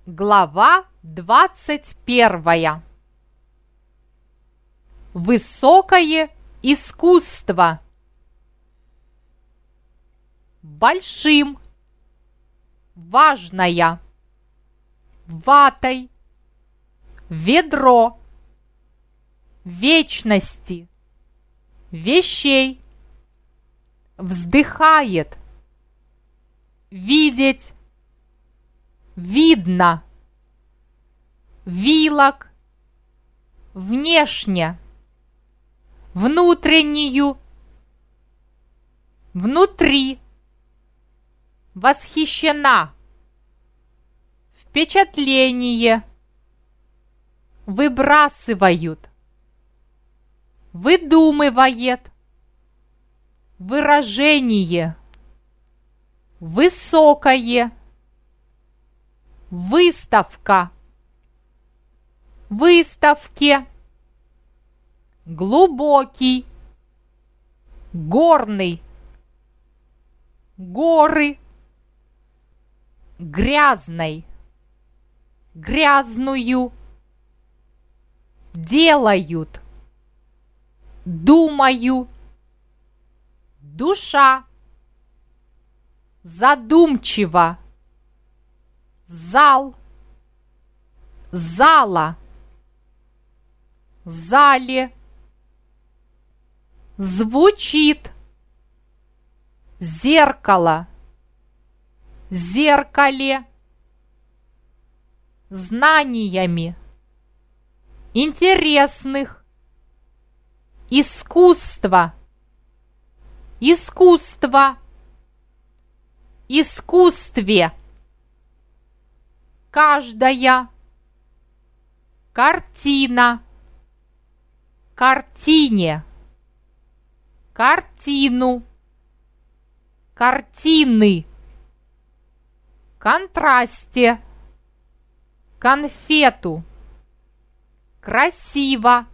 Глава 21. Высокое искусство. Большим, важная, ватой, ведро, вечности, вещей, вздыхает, видеть, видно, вилок, внешне, внутреннюю, внутри, восхищена, впечатление, выбрасывают, выдумывает, выражение, высокое, выставка, выставке, глубокий, горный, горы, грязной, грязную, делают, думаю, душа, задумчиво, зал, зала, зале, звучит, зеркало, зеркале, знаниями, интересных, искусство, искусство, искусстве, каждая, картина, картине, картину, картины, контрасте, конфету, красиво,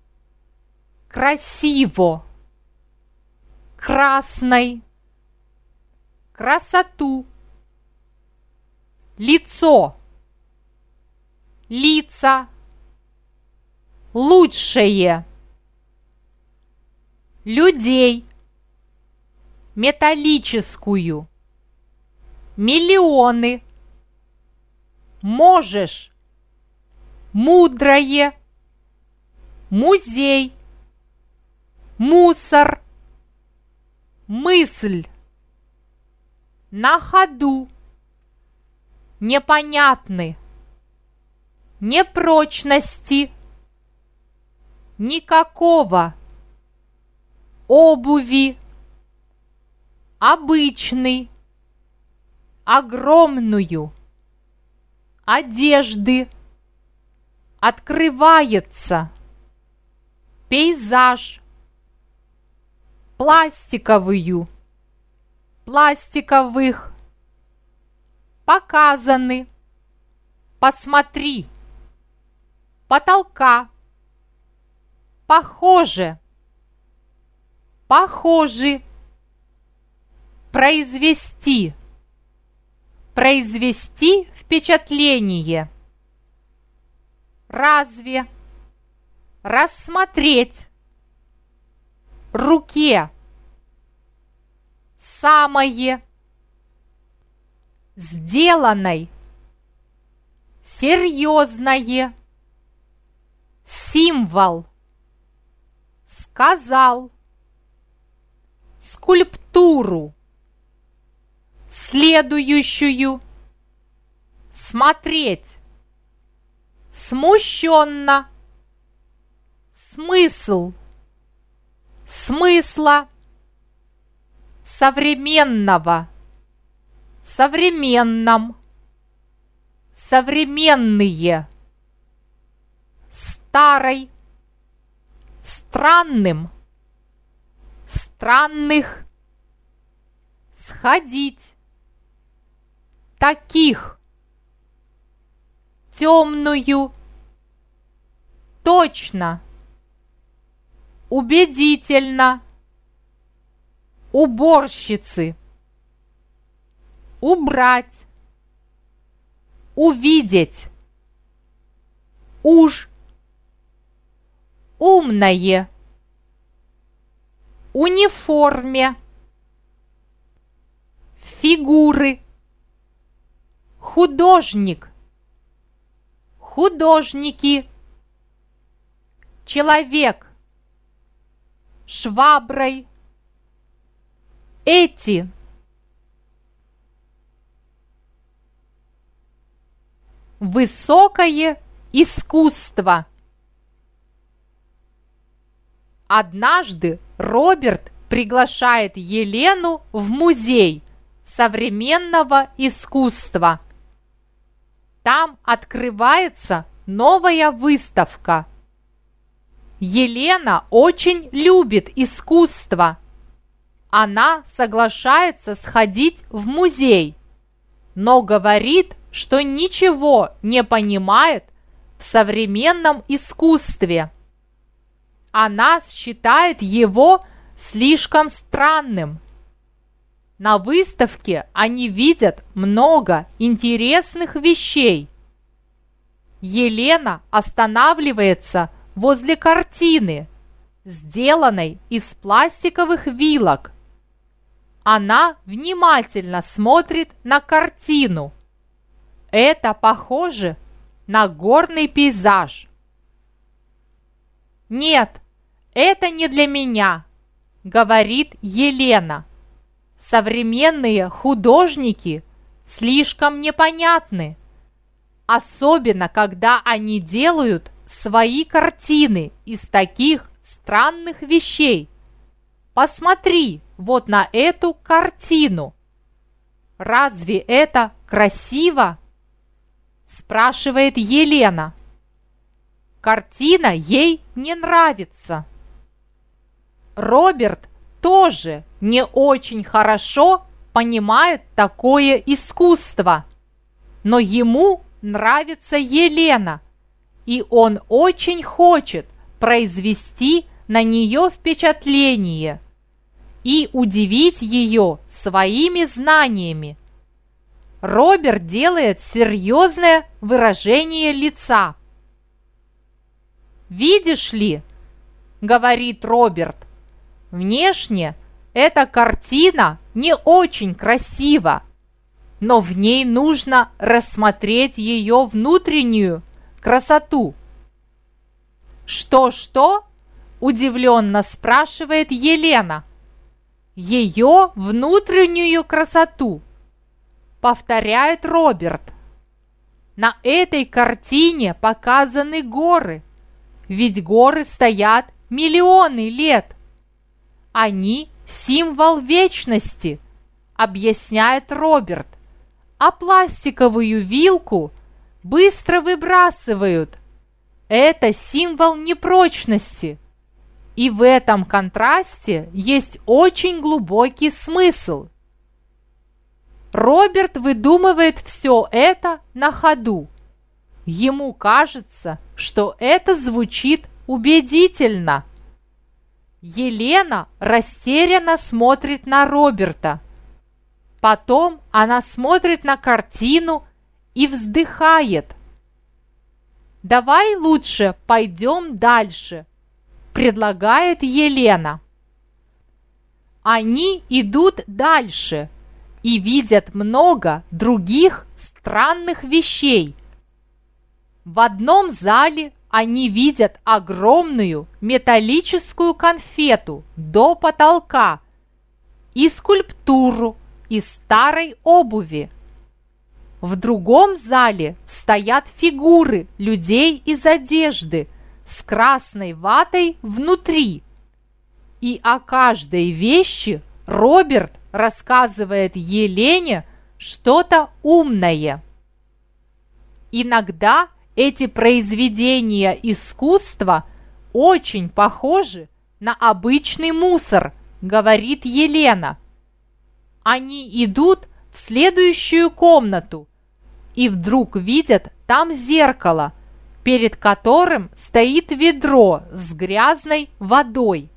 красиво, красной, красоту, лицо, лица, лучшее, людей, металлическую, миллионы, можешь, мудрое, музей, мусор, мысль, на ходу, непонятны, непрочности, никакого, обуви, обычный, огромную, одежды, открывается, пейзаж, пластиковую, пластиковых, показаны, посмотри, потолка, похоже, похожи, произвести, произвести впечатление, разве, рассмотреть, руке, самое, сделанной, серьезное, символ, сказал, скульптуру, следующую, смотреть, смущенно, смысл, смысла, современного, современном, современные, старой, странным, странных, сходить, таких, темную, точно, убедительно, уборщицы, убрать, увидеть. Уж. Умное. Униформе. Фигуры. Художник. Художники. Человек. Шваброй. Эти. Высокое искусство. Однажды Роберт приглашает Елену в музей современного искусства. Там открывается новая выставка. Елена очень любит искусство. Она соглашается сходить в музей, но говорит, что ничего не понимает в современном искусстве. Она считает его слишком странным. На выставке они видят много интересных вещей. Елена останавливается возле картины, сделанной из пластиковых вилок. Она внимательно смотрит на картину. Это похоже на горный пейзаж. «Нет, это не для меня», — говорит Елена. «Современные художники слишком непонятны, особенно когда они делают свои картины из таких странных вещей. Посмотри вот на эту картину. Разве это красиво?» — спрашивает Елена. Картина ей не нравится. Роберт тоже не очень хорошо понимает такое искусство, но ему нравится Елена, и он очень хочет произвести на нее впечатление и удивить ее своими знаниями. Роберт делает серьезное выражение лица. «Видишь ли, — говорит Роберт, — внешне эта картина не очень красива, но в ней нужно рассмотреть ее внутреннюю красоту». «Что-что?» — удивленно спрашивает Елена. «Ее внутреннюю красоту», — повторяет Роберт. «На этой картине показаны горы, ведь горы стоят миллионы лет. Они символ вечности», — объясняет Роберт, «а пластиковую вилку быстро выбрасывают. Это символ непрочности». И в этом контрасте есть очень глубокий смысл. Роберт выдумывает все это на ходу. Ему кажется, что это звучит убедительно. Елена растерянно смотрит на Роберта. Потом она смотрит на картину и вздыхает. «Давай лучше пойдем дальше», — предлагает Елена. Они идут дальше и видят много других странных вещей. В одном зале они видят огромную металлическую конфету до потолка и скульптуру из старой обуви. В другом зале стоят фигуры людей из одежды с красной ватой внутри. И о каждой вещи Роберт рассказывает Елене что-то умное. Иногда эти произведения искусства очень похожи на обычный мусор, говорит Елена. Они идут в следующую комнату и вдруг видят там зеркало, перед которым стоит ведро с грязной водой.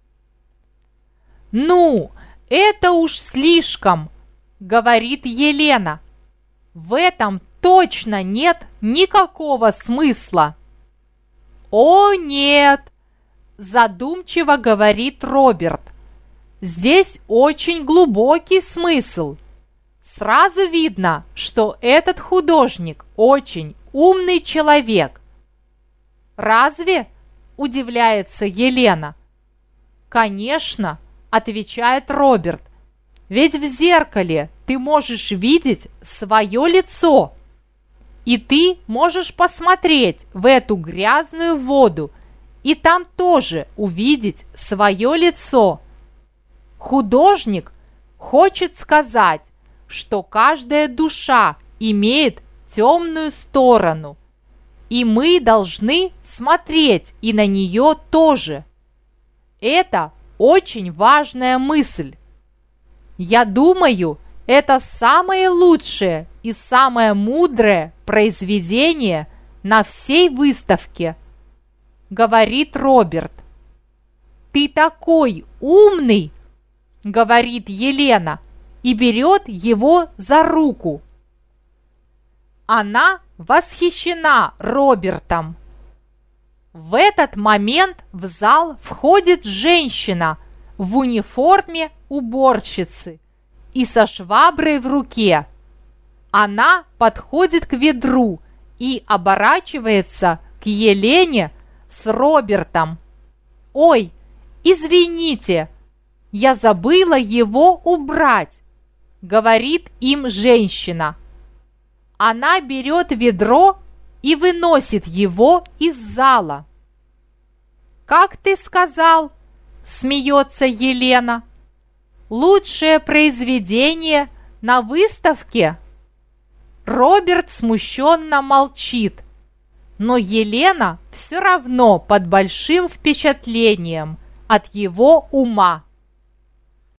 «Ну, это уж слишком», — говорит Елена. «В этом точно нет никакого смысла. О, нет, задумчиво говорит Роберт. Здесь очень глубокий смысл. Сразу видно, что этот художник очень умный человек. Разве? Удивляется Елена. Конечно, отвечает Роберт. Ведь в зеркале ты можешь видеть свое лицо. И ты можешь посмотреть в эту грязную воду и там тоже увидеть свое лицо. Художник хочет сказать, что каждая душа имеет темную сторону, и мы должны смотреть и на нее тоже. Это очень важная мысль. Я думаю, это самое лучшее и самое мудрое произведение на всей выставке, говорит Роберт. Ты такой умный, говорит Елена и берет его за руку. Она восхищена Робертом. В этот момент в зал входит женщина в униформе уборщицы и со шваброй в руке. Она подходит к ведру и оборачивается к Елене с Робертом. «Ой, извините, я забыла его убрать», — говорит им женщина. Она берет ведро и выносит его из зала. «Как ты сказал?» — смеется Елена. «Лучшее произведение на выставке?» Роберт смущенно молчит, но Елена все равно под большим впечатлением от его ума.